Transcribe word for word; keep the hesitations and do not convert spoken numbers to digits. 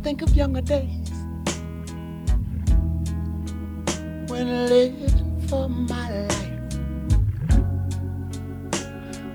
think of younger days when living for my